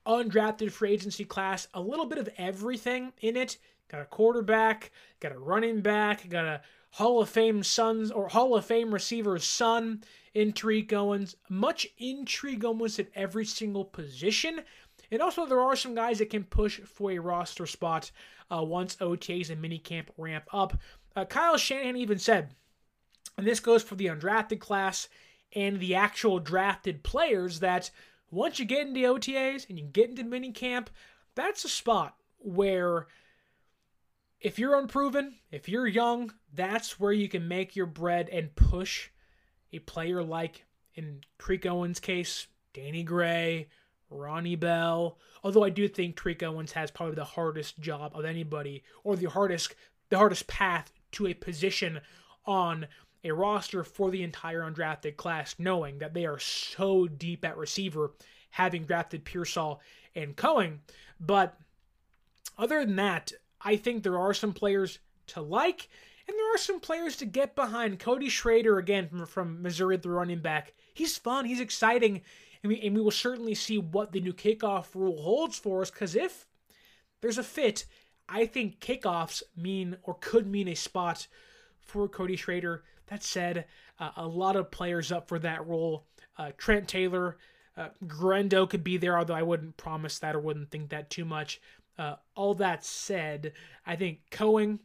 undrafted free agency class, a little bit of everything in it. Got a quarterback, got a running back, got a Hall of Fame receiver's son in Tariq Owens. Much intrigue almost at every single position. And also there are some guys that can push for a roster spot once OTAs and minicamp ramp up. Kyle Shanahan even said, and this goes for the undrafted class and the actual drafted players, that once you get into OTAs and you get into minicamp, that's a spot where if you're unproven, if you're young, that's where you can make your bread and push a player like, in Tariq Owens' case, Danny Gray, Ronnie Bell. Although I do think Tariq Owens has probably the hardest job of anybody, or the hardest path to a position on a roster for the entire undrafted class, knowing that they are so deep at receiver, having drafted Pearsall and Cohen. But other than that, I think there are some players to like, and there are some players to get behind. Cody Schrader, again, from Missouri, the running back. He's fun, he's exciting, and we will certainly see what the new kickoff rule holds for us, because if there's a fit, I think kickoffs could mean a spot for Cody Schrader. That said, a lot of players up for that role. Trent Taylor, Grendo could be there, although I wouldn't promise that or wouldn't think that too much. All that said, I think Cowing,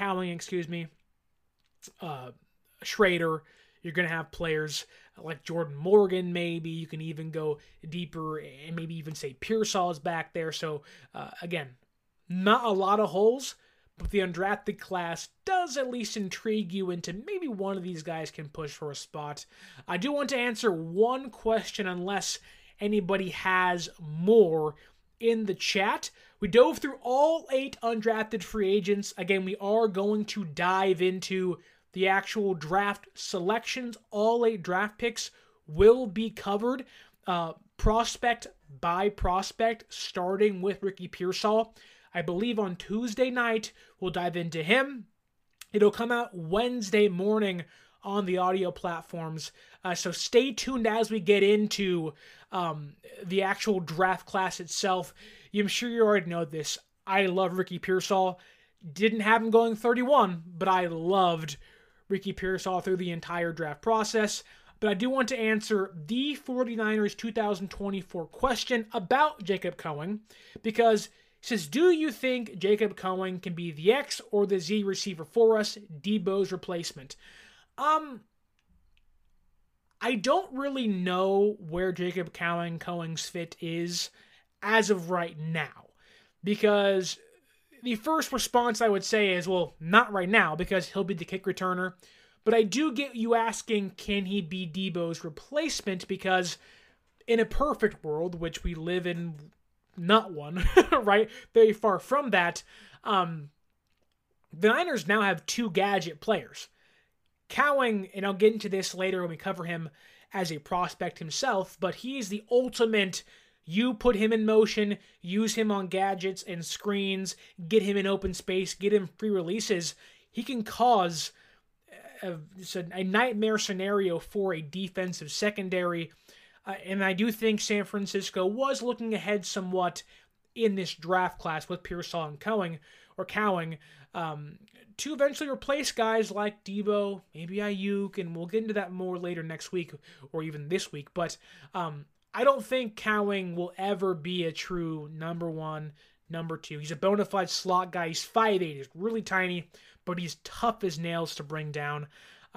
Schrader, you're going to have players like Jordan Morgan, maybe. You can even go deeper and maybe even say Pearsall is back there. So, again, not a lot of holes, but the undrafted class does at least intrigue you into maybe one of these guys can push for a spot. I do want to answer one question, unless anybody has more in the chat. We dove through all 8 undrafted free agents. Again, we are going to dive into the actual draft selections. All 8 draft picks will be covered prospect by prospect, starting with Ricky Pearsall. I believe on Tuesday night, we'll dive into him. It'll come out Wednesday morning on the audio platforms. So stay tuned as we get into the actual draft class itself. I'm sure you already know this. I love Ricky Pearsall. Didn't have him going 31, but I loved Ricky Pearsall through the entire draft process. But I do want to answer the 49ers 2024 question about Jacob Cowing, because it says, do you think Jacob Cowing can be the X or the Z receiver for us, Debo's replacement? I don't really know where Jacob Cowing's fit is as of right now, because the first response I would say is, well, not right now, because he'll be the kick returner. But I do get you asking, can he be Debo's replacement? Because in a perfect world, which we live in, not one, right? Very far from that. The Niners now have 2 gadget players. Cowing, and I'll get into this later when we cover him as a prospect himself, but he's the ultimate, you put him in motion, use him on gadgets and screens, get him in open space, get him free releases. He can cause a nightmare scenario for a defensive secondary. And I do think San Francisco was looking ahead somewhat in this draft class with Pearsall and Cowing, to eventually replace guys like Debo, maybe Ayuk, and we'll get into that more later next week or even this week. But I don't think Cowing will ever be a true number 1, number 2. He's a bona fide slot guy. He's 5'8". He's really tiny, but he's tough as nails to bring down.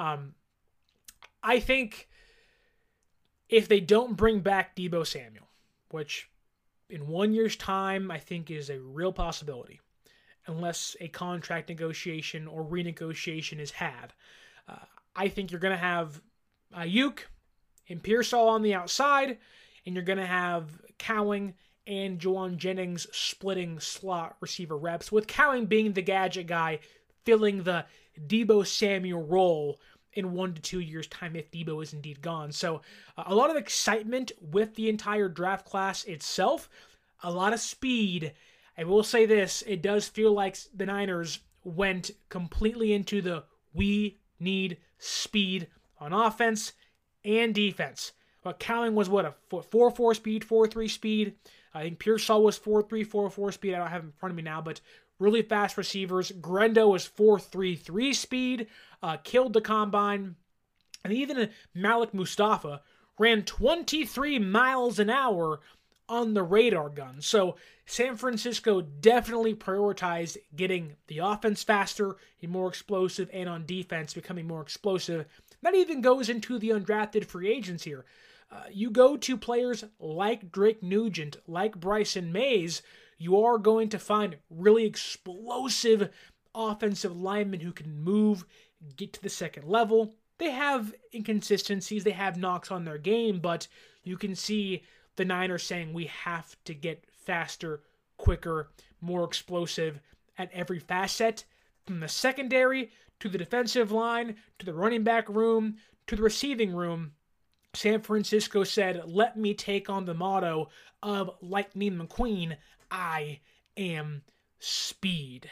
I think if they don't bring back Debo Samuel, which in 1 year's time I think is a real possibility, unless a contract negotiation or renegotiation is had, I think you're going to have Ayuk and Pearsall on the outside, and you're going to have Cowing and Juwan Jennings splitting slot receiver reps, with Cowing being the gadget guy, filling the Debo Samuel role in 1 to 2 years' time if Debo is indeed gone. So a lot of excitement with the entire draft class itself, a lot of speed. I will say this, it does feel like the Niners went completely into the we need speed on offense and defense. But Cowing was a 4.4 speed, 4.3 speed. I think Pearsall was 4.3, 4.4 speed. I don't have it in front of me now, but really fast receivers. Grendo was 4.33 speed, killed the combine. And even Malik Mustafa ran 23 miles an hour on the radar gun. So San Francisco definitely prioritized getting the offense faster and more explosive, and on defense becoming more explosive. That even goes into the undrafted free agents here. You go to players like Drake Nugent, like Bryson Mays, you are going to find really explosive offensive linemen who can move, get to the second level. They have inconsistencies, they have knocks on their game, but you can see the Niners saying we have to get faster, quicker, more explosive at every facet, from the secondary to the defensive line to the running back room to the receiving room. San Francisco said, let me take on the motto of Lightning McQueen, I am speed.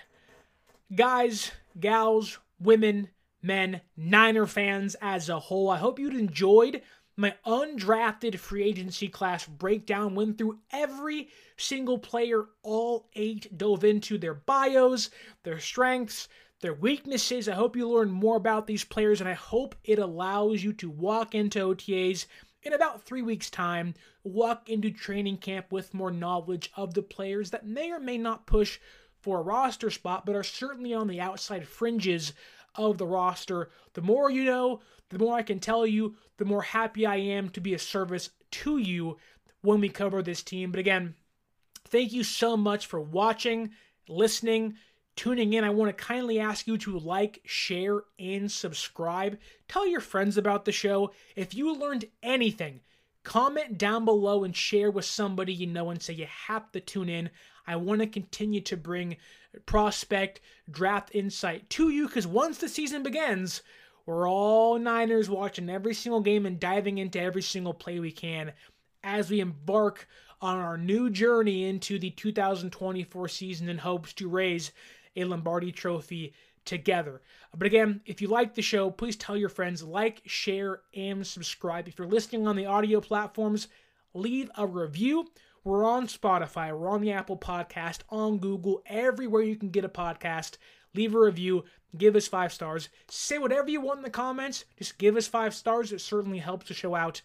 Guys, gals, women, men, Niner fans as a whole, I hope you'd enjoyed my undrafted free agency class breakdown. Went through every single player, all 8, dove into their bios, their strengths, their weaknesses. I hope you learned more about these players, and I hope it allows you to walk into OTAs in about 3 weeks' time, walk into training camp with more knowledge of the players that may or may not push for a roster spot, but are certainly on the outside fringes of the roster. The more you know, the more I can tell you, the more happy I am to be a service to you when we cover this team. But again, thank you so much for watching, listening, tuning in. I want to kindly ask you to like, share, and subscribe. Tell your friends about the show. If you learned anything, comment down below and share with somebody you know and say you have to tune in. I want to continue to bring prospect draft insight to you, because once the season begins, we're all Niners watching every single game and diving into every single play we can as we embark on our new journey into the 2024 season in hopes to raise a Lombardi Trophy together. But again, if you like the show, please tell your friends, like, share, and subscribe. If you're listening on the audio platforms, leave a review. We're on Spotify, we're on the Apple Podcast, on Google, everywhere you can get a podcast. Leave a review, give us 5 stars. Say whatever you want in the comments, just give us 5 stars. It certainly helps the show out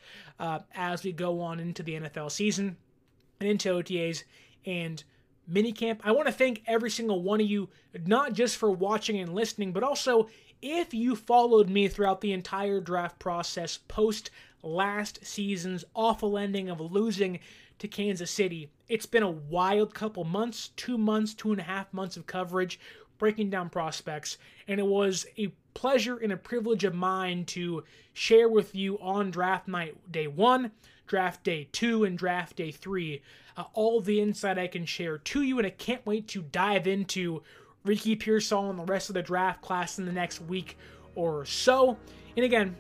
as we go on into the NFL season and into OTAs and minicamp. I want to thank every single one of you, not just for watching and listening, but also if you followed me throughout the entire draft process post last season's awful ending of losing to Kansas City. It's been a wild couple months, 2 months, 2.5 months of coverage, breaking down prospects, and it was a pleasure and a privilege of mine to share with you on draft night day 1, draft day 2, and draft day 3, all the insight I can share to you, and I can't wait to dive into Ricky Pearsall and the rest of the draft class in the next week or so. And again,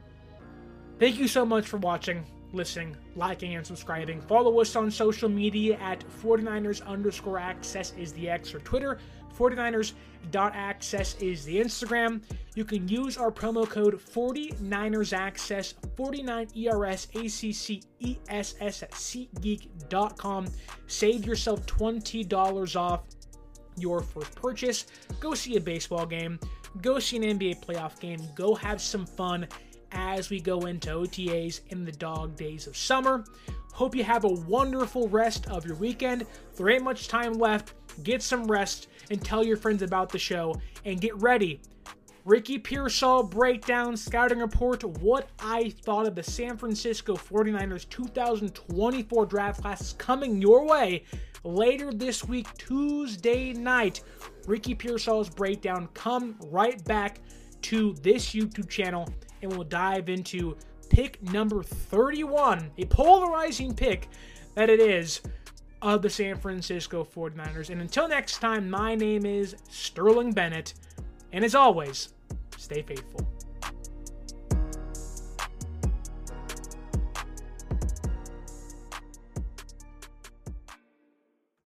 thank you so much for watching, listening, liking, and subscribing. Follow us on social media at 49ers_access is the X or Twitter. 49ers.access is the Instagram. You can use our promo code 49ersaccess, 49ERSACCESS at SeatGeek.com. Save yourself $20 off your first purchase. Go see a baseball game. Go see an NBA playoff game. Go have some fun as we go into OTAs in the dog days of summer. Hope you have a wonderful rest of your weekend. There ain't much time left. Get some rest and tell your friends about the show. And get ready. Ricky Pearsall breakdown, scouting report, what I thought of the San Francisco 49ers 2024 draft class is coming your way later this week, Tuesday night. Ricky Pearsall's breakdown. Come right back to this YouTube channel and we'll dive into pick number 31, a polarizing pick that it is, of the San Francisco 49ers. And until next time, my name is Sterling Bennett, and as always, stay faithful.